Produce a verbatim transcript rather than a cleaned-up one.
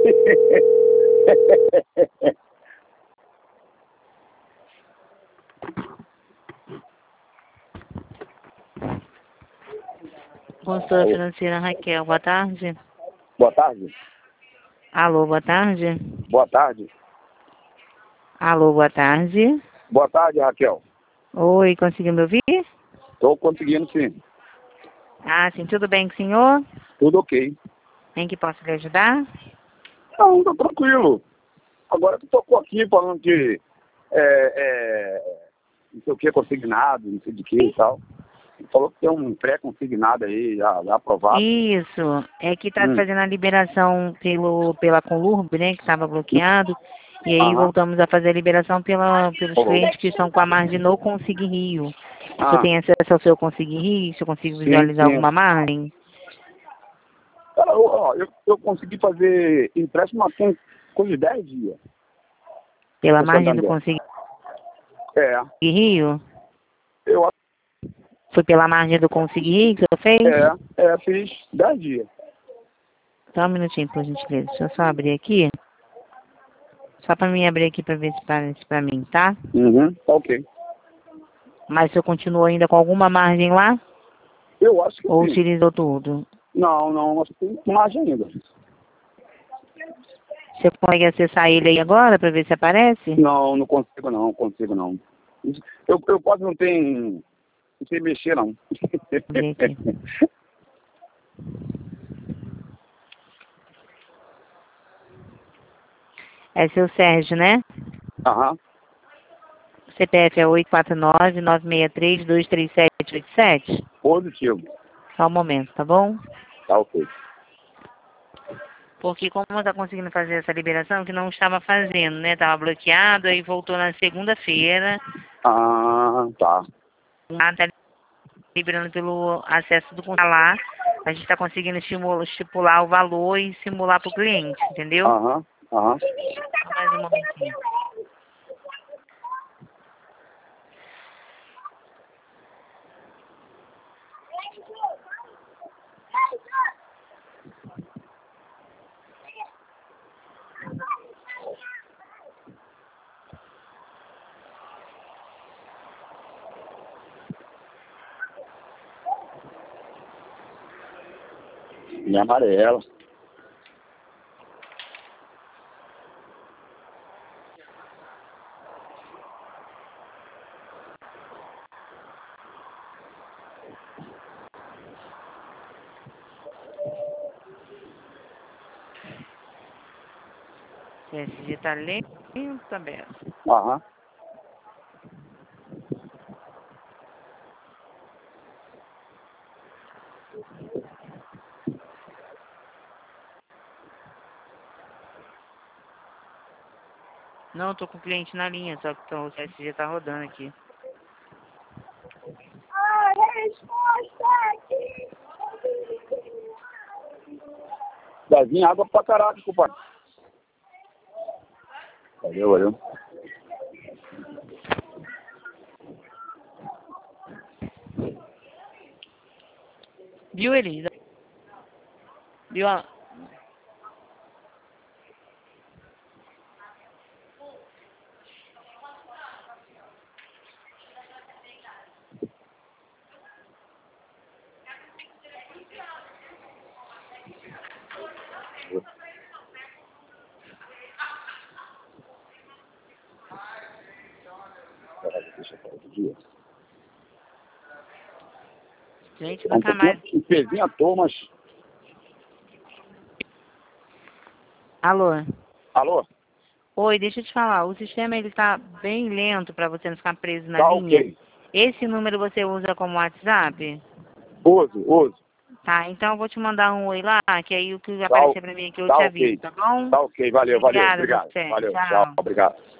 Consultora financeira Raquel, boa tarde. Boa tarde. Alô, boa tarde. Boa tarde. Alô, boa tarde. Boa tarde, Raquel. Oi, conseguiu me ouvir? Estou conseguindo, sim. Ah, sim, tudo bem com o senhor? Tudo ok. Em que posso lhe ajudar? Não, tá tranquilo. Agora que tocou aqui falando que é, é, não sei o que, consignado, não sei de que e tal. Falou que tem um pré-consignado aí, já, já aprovado. Isso, é que está Hum. fazendo a liberação pelo, pela Conlurb, né, que estava bloqueado. E aí Aham. voltamos a fazer a liberação pela, pelos Falou. clientes que estão com a margem no Consig Rio. Você Ah, tem acesso ao seu Consig Rio? Se eu consigo sim, visualizar sim. alguma margem? Cara, eu, ó, eu, eu consegui fazer empréstimo há com coisa de dez dias. Pela No margem do Santander. Consig É, Rio? eu Foi pela margem do Consig Rio que você fez? é, é, fiz dez dias. Só um minutinho, por gentileza. Deixa eu só abrir aqui. Só para mim abrir aqui para ver se parece para mim, tá? Uhum, tá ok. Mas você continua ainda com alguma margem lá? Eu acho que Ou sim. utilizou tudo? Não, não, acho que tem margem ainda. Você consegue acessar ele aí agora para ver se aparece? Não, não consigo não, consigo não. Eu, eu quase não tenho, não sei mexer não. Abrir aqui. É seu Sérgio, né? Aham, C P F é oito quatro nove, nove seis três, dois três sete oito sete. positivo. Só um momento, tá bom? Tá ok. Porque como está conseguindo fazer essa liberação, que não estava fazendo, né? Estava bloqueado, aí voltou na segunda-feira. Ah, tá. Está liberando pelo acesso do conta lá. A gente está conseguindo estimular, estipular o valor e simular para o cliente, entendeu? Aham, aham. Só mais um momentinho. E amarela. C S G está lento também. Aham. Não, eu tô com o cliente na linha, só que então, o C S G tá rodando aqui. Vai vir água pra caraca, compadre. Valeu, valeu. Viu, Elisa? Viu a... Deixa eu falar outro dia. Gente, É não um tá mais... pouquinho, um pezinho à toa, mas... Alô? Alô? Oi, deixa eu te falar, o sistema ele tá bem lento para você não ficar preso na Tá linha. ok. Esse número você usa como WhatsApp? Uso, uso. Tá, então eu vou te mandar um oi lá, que aí o que Tá, aparecer pra mim aqui eu tá te ok. aviso, tá bom? Tá ok, valeu, valeu. Obrigada, Obrigado. você. Valeu, tchau, Tchau. obrigado.